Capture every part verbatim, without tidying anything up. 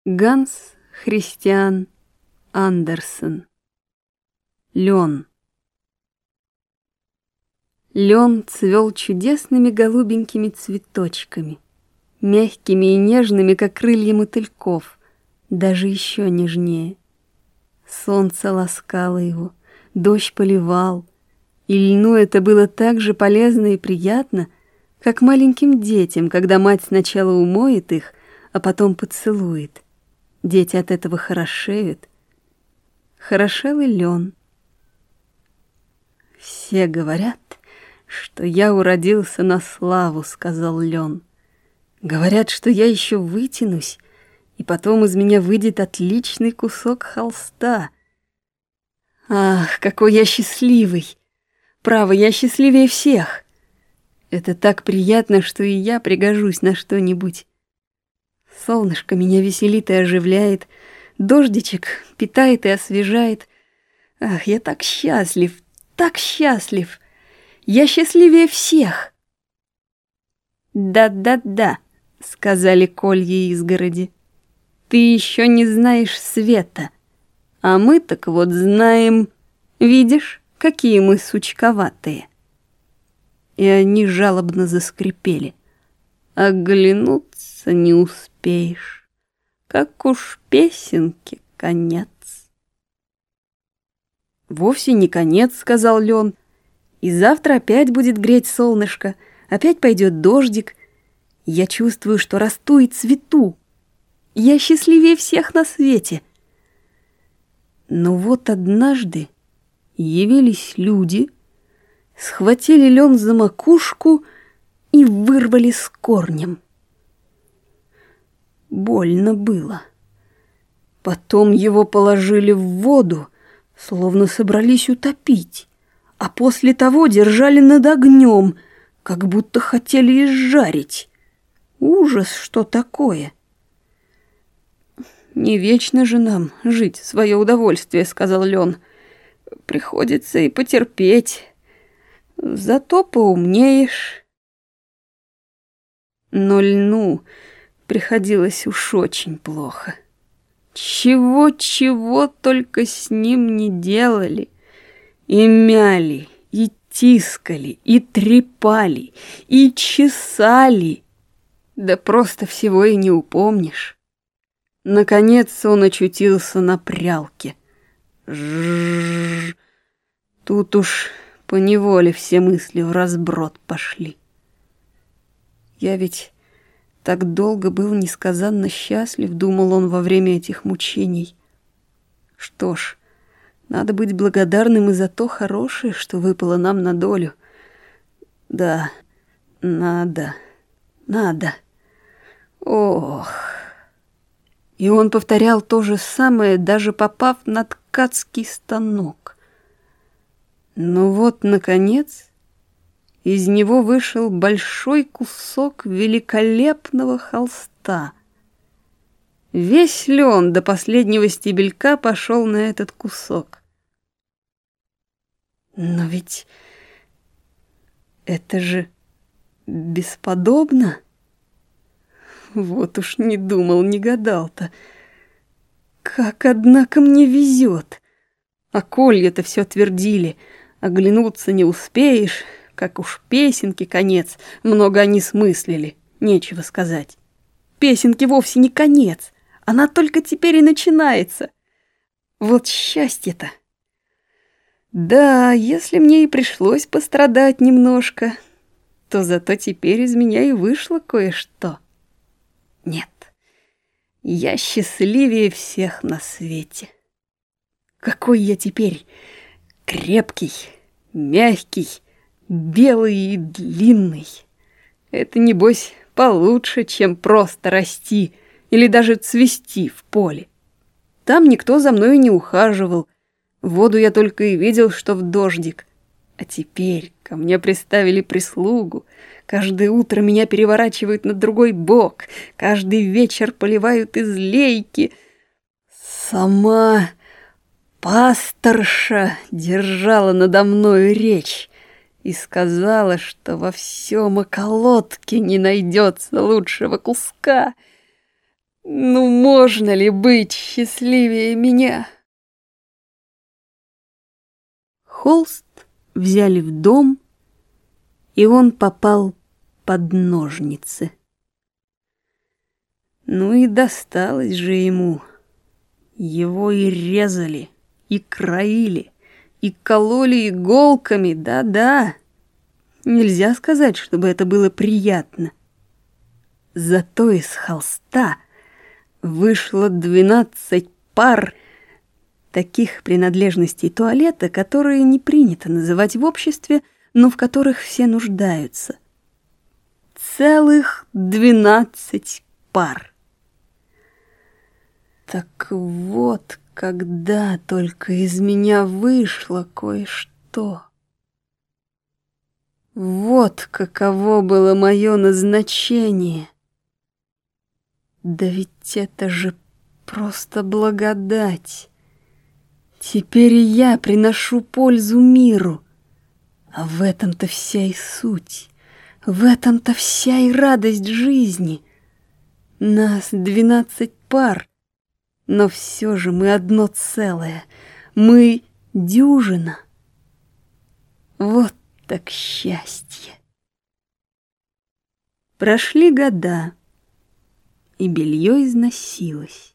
Ганс Христиан Андерсен. Лен. Лен цвел чудесными голубенькими цветочками, мягкими и нежными, как крылья мотыльков, даже еще нежнее. Солнце ласкало его, дождь поливал, и льну это было так же полезно и приятно, как маленьким детям, когда мать сначала умоет их, а потом поцелует. Дети от этого хорошеют. Хорошел и лен. «Все говорят, что я уродился на славу», — сказал лен. «Говорят, что я еще вытянусь, и потом из меня выйдет отличный кусок холста. Ах, какой я счастливый! Право, я счастливее всех! Это так приятно, что и я пригожусь на что-нибудь. Солнышко меня веселит и оживляет, дождичек питает и освежает. Ах, я так счастлив, так счастлив! Я счастливее всех!» «Да-да-да», — сказали кольи изгороди, — «ты еще не знаешь света, а мы так вот знаем, видишь, какие мы сучковатые». И они жалобно заскрипели. Оглянуться не успеешь, как уж песенки конец. «Вовсе не конец», — сказал лен, — «и завтра опять будет греть солнышко, опять пойдет дождик. Я чувствую, что расту и цвету. Я счастливее всех на свете». Но вот однажды явились люди, схватили лен за макушку и вырвали с корнем. Больно было. Потом его положили в воду, словно собрались утопить, а после того держали над огнем, как будто хотели изжарить. Ужас, что такое! «Не вечно же нам жить в свое удовольствие», — сказал лен. «Приходится и потерпеть. Зато поумнеешь». Но льну приходилось уж очень плохо. Чего-чего только с ним не делали. И мяли, и тискали, и трепали, и чесали. Да просто всего и не упомнишь. Наконец он очутился на прялке. Жжж. Тут уж поневоле все мысли вразброд пошли. Я ведь так долго был несказанно счастлив, думал он во время этих мучений. Что ж, надо быть благодарным и за то хорошее, что выпало нам на долю. Да, надо, надо. Ох! И он повторял то же самое, даже попав на ткацкий станок. Но вот, наконец, из него вышел большой кусок великолепного холста. Весь лен до последнего стебелька пошел на этот кусок. Но ведь это же бесподобно. Вот уж не думал, не гадал-то. Как, однако, мне везет. А колья-то все твердили. Оглянуться не успеешь, как уж песенки конец. Много они смыслили, нечего сказать. Песенки вовсе не конец. Она только теперь и начинается. Вот счастье-то. Да, если мне и пришлось пострадать немножко, то зато теперь из меня и вышло кое-что. Нет, я счастливее всех на свете. Какой я теперь крепкий, мягкий, белый и длинный. Это, небось, получше, чем просто расти или даже цвести в поле. Там никто за мной не ухаживал. Воду я только и видел, что в дождик. А теперь ко мне приставили прислугу. Каждое утро меня переворачивают на другой бок. Каждый вечер поливают из лейки. Сама пасторша держала надо мною речь и сказала, что во всем околотке не найдется лучшего куска. Ну можно ли быть счастливее меня? Холст взяли в дом, и он попал под ножницы. Ну и досталось же ему. Его и резали, и краили, и кололи иголками, да-да. Нельзя сказать, чтобы это было приятно. Зато из холста вышло двенадцать пар таких принадлежностей туалета, которые не принято называть в обществе, но в которых все нуждаются. Целых двенадцать пар. Так вот, когда только из меня вышло кое-что. Вот каково было мое назначение. Да ведь это же просто благодать. Теперь и я приношу пользу миру. А в этом-то вся и суть, в этом-то вся и радость жизни. Нас двенадцать пар, но все же мы одно целое, мы дюжина. Вот так счастье. Прошли года, и белье износилось.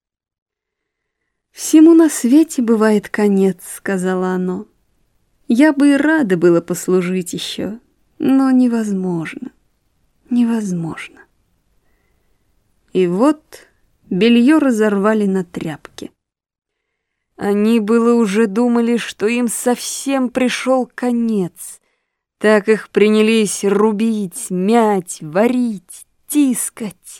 «Всему на свете бывает конец», — сказала оно. «Я бы и рада было послужить еще, но невозможно, невозможно». И вот белье разорвали на тряпки. Они было уже думали, что им совсем пришел конец. Так их принялись рубить, мять, варить, тискать.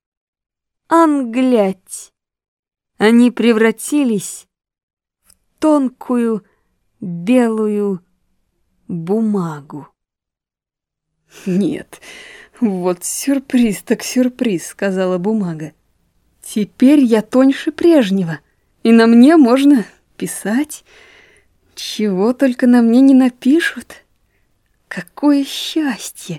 Англять! Они превратились в тонкую белую бумагу. «Нет, вот сюрприз так сюрприз», — сказала бумага. «Теперь я тоньше прежнего, и на мне можно писать. Чего только на мне не напишут. Какое счастье!»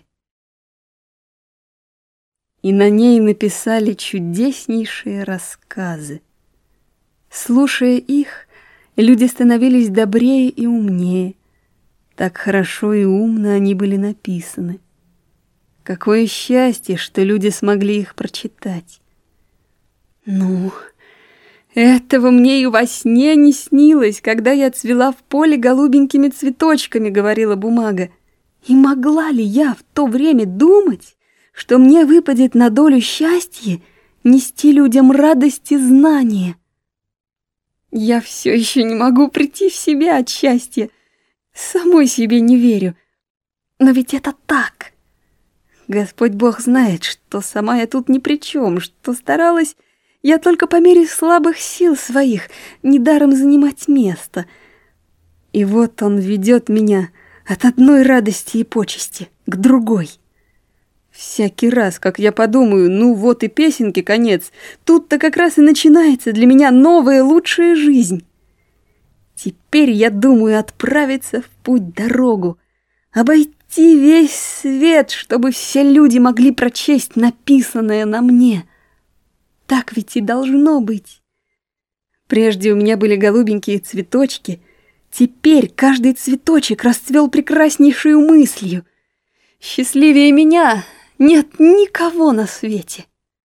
И на ней написали чудеснейшие рассказы. Слушая их, люди становились добрее и умнее. Так хорошо и умно они были написаны. Какое счастье, что люди смогли их прочитать. Ну, этого мне и во сне не снилось, когда я цвела в поле голубенькими цветочками, говорила бумага. И могла ли я в то время думать, что мне выпадет на долю счастье нести людям радость и знания? Я все еще не могу прийти в себя от счастья, самой себе не верю. Но ведь это так. Господь Бог знает, что сама я тут ни при чем, что старалась я только по мере слабых сил своих, недаром занимать место. И вот Он ведет меня от одной радости и почести к другой. Всякий раз, как я подумаю, ну вот и песенки конец, тут-то как раз и начинается для меня новая лучшая жизнь. Теперь я думаю отправиться в путь-дорогу, обойти весь свет, чтобы все люди могли прочесть написанное на мне. Так ведь и должно быть. Прежде у меня были голубенькие цветочки, теперь каждый цветочек расцвел прекраснейшую мыслью. Счастливее меня нет никого на свете.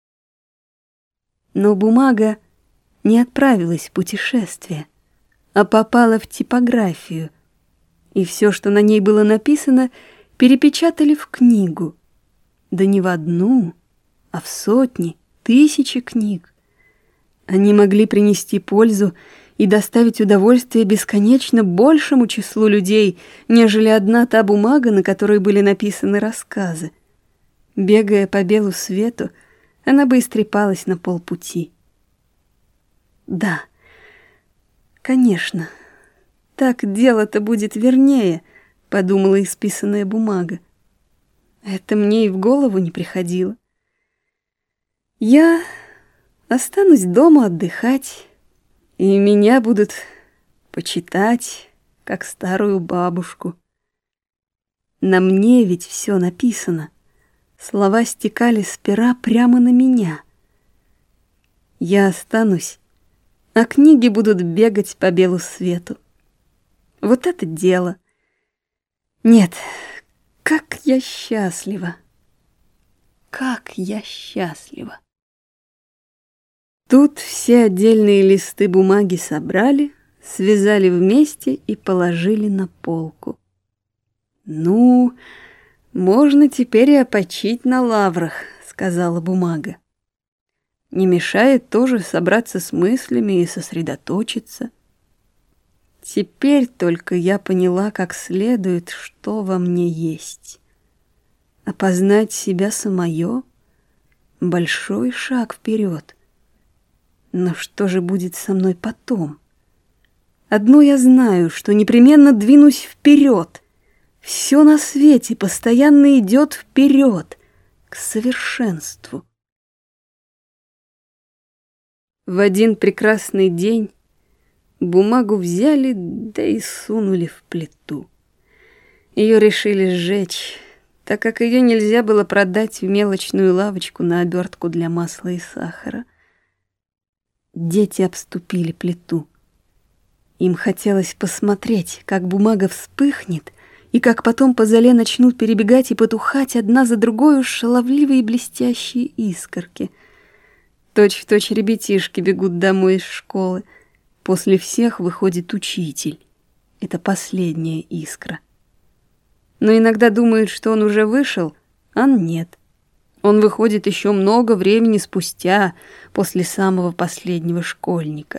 Но бумага не отправилась в путешествие, а попала в типографию, и все, что на ней было написано, перепечатали в книгу. Да не в одну, а в сотни, тысячи книг. Они могли принести пользу и доставить удовольствие бесконечно большему числу людей, нежели одна та бумага, на которой были написаны рассказы. Бегая по белу свету, она бы истрепалась на полпути. Да, конечно, так дело-то будет вернее, подумала исписанная бумага. Это мне и в голову не приходило. Я останусь дома отдыхать, и меня будут почитать, как старую бабушку. На мне ведь все написано. Слова стекали с пера прямо на меня. Я останусь, а книги будут бегать по белу свету. Вот это дело! Нет, как я счастлива! Как я счастлива! Тут все отдельные листы бумаги собрали, связали вместе и положили на полку. «Ну, можно теперь и опочить на лаврах», — сказала бумага. «Не мешает тоже собраться с мыслями и сосредоточиться. Теперь только я поняла как следует, что во мне есть. Опознать себя самое — большой шаг вперед. Но что же будет со мной потом? Одно я знаю, что непременно двинусь вперед. Все на свете постоянно идет вперед, к совершенству». В один прекрасный день бумагу взяли, да и сунули в плиту. Ее решили сжечь, так как ее нельзя было продать в мелочную лавочку на обертку для масла и сахара. Дети обступили плиту. Им хотелось посмотреть, как бумага вспыхнет, и как потом по золе начнут перебегать и потухать одна за другой шаловливые блестящие искорки. Точь-в-точь ребятишки бегут домой из школы. После всех выходит учитель. Это последняя искра. Но иногда думают, что он уже вышел, а нет. Он выходит еще много времени спустя, после самого последнего школьника.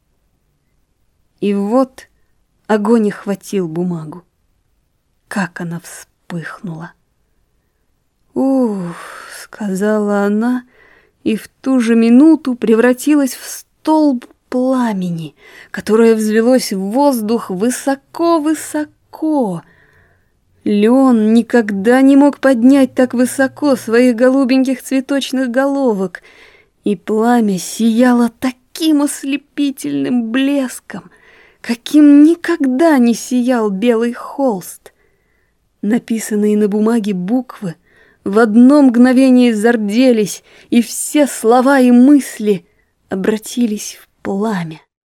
И вот огонь охватил бумагу. Как она вспыхнула! «Ух!» — сказала она, и в ту же минуту превратилась в столб пламени, которое взвелось в воздух высоко-высоко. Леон никогда не мог поднять так высоко своих голубеньких цветочных головок, и пламя сияло таким ослепительным блеском, каким никогда не сиял белый холст. Написанные на бумаге буквы в одно мгновение зарделись, и все слова и мысли обратились в пламя.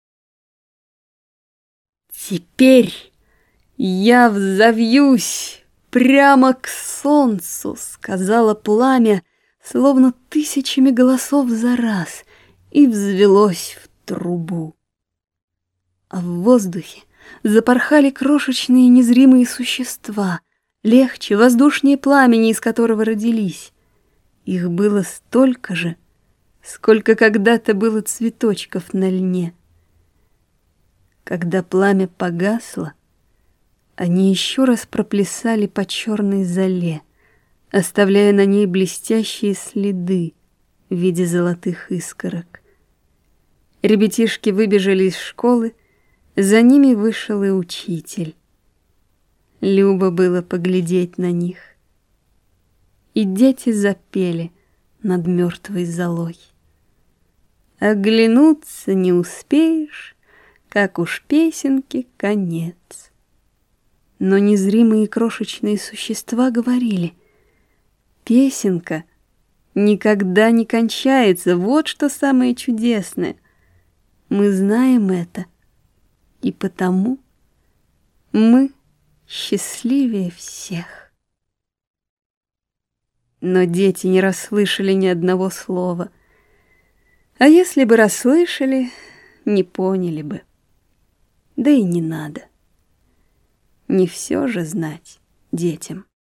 «Теперь я взовьюсь прямо к солнцу», — сказала пламя, словно тысячами голосов за раз, и взвелось в трубу. А в воздухе запорхали крошечные незримые существа, легче, воздушнее пламени, из которого родились. Их было столько же, сколько когда-то было цветочков на льне. Когда пламя погасло, они еще раз проплясали по черной золе, оставляя на ней блестящие следы в виде золотых искорок. Ребятишки выбежали из школы, за ними вышел и учитель. Любо было поглядеть на них. И дети запели над мертвой золой. Оглянуться не успеешь, как уж песенки конец. Но незримые крошечные существа говорили: песенка никогда не кончается, вот что самое чудесное. Мы знаем это, и потому мы счастливее всех. Но дети не расслышали ни одного слова. А если бы расслышали, не поняли бы. Да и не надо. Не все же знать детям.